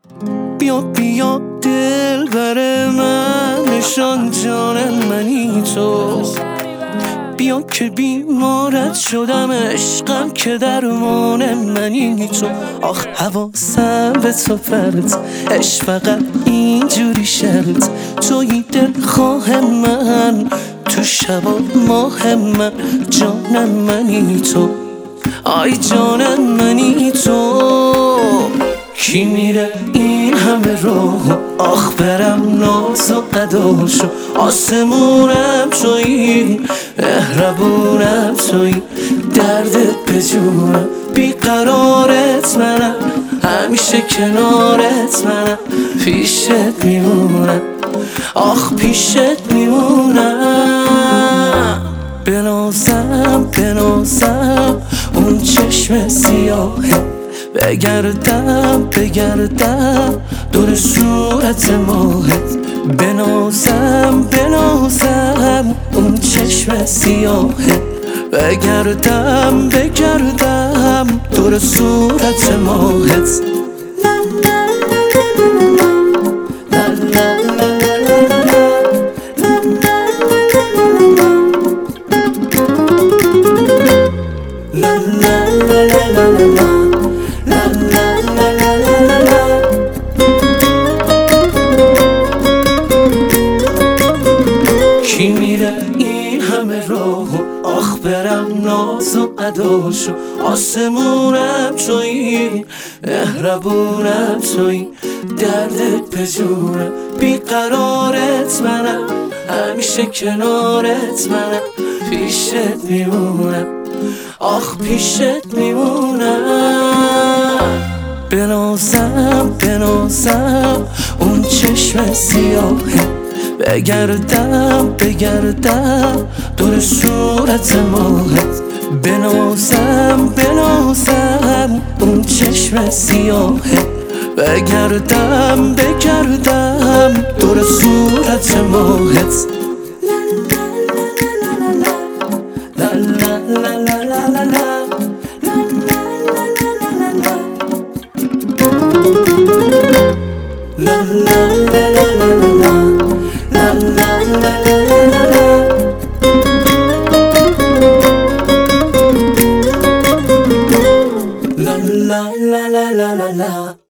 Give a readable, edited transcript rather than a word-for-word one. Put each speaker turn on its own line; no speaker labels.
بیا بیا دلبر من، نشان جان منی تو. بیا که بیمارت شدم، عشقم که درمان منی تو. آخ حواسم به تو پرت، عشق فقط اینجوری شرط. توی دلخواه من، تو شب و ماه من، جان منی تو. آی جان منی تو. کی میره این همه رو، آخ برم ناز و قداشو. آسمونم تویی، مهربونم تویی، دردت به جونم، بیقرارت منم، همیشه کنارت منم، پیشت میمونم، آخ پیشت میمونم. بنازم بنازم اون چشم سیاهه، بگردم بگردم دور صورت ماهت. بنازم بنازم اون چشم سیاهت، بگردم بگردم دور صورت ماهت. کی میره این همه راه، آخ برم ناز و قداشو. آسمونم تویی، مهربونم تویی، دردت به جونم، بیقرارت منم، همیشه کنارت منم، پیشت میمونم، آخ پیشت میمونم. بنازم بنازم اون چشم سیاهه، بگردم بگردم دور صورت ماهت. بنازم بنازم اون چشم سیاهه، بگردم بگردم دور صورت ماهت. لا لا لا لا لا لا لا لا لا.